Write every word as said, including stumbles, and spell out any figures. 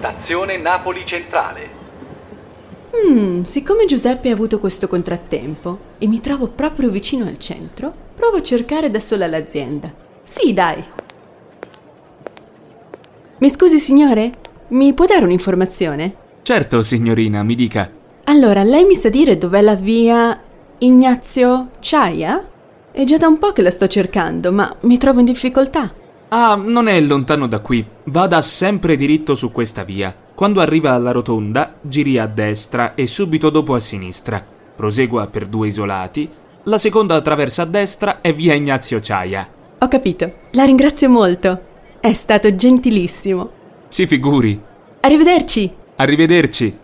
Stazione Napoli Centrale. Hmm, siccome Giuseppe ha avuto questo contrattempo e mi trovo proprio vicino al centro, provo a cercare da sola l'azienda. Sì, dai. Mi scusi, signore? Mi può dare un'informazione? Certo, signorina, mi dica. Allora, lei mi sa dire dov'è la via Ignazio Ciaia? È già da un po' che la sto cercando, ma mi trovo in difficoltà. Ah, non è lontano da qui. Vada sempre diritto su questa via. Quando arriva alla rotonda, giri a destra e subito dopo a sinistra. Prosegua per due isolati. La seconda traversa a destra è via Ignazio Ciaia. Ho capito. La ringrazio molto. È stato gentilissimo. Si figuri. Arrivederci. Arrivederci.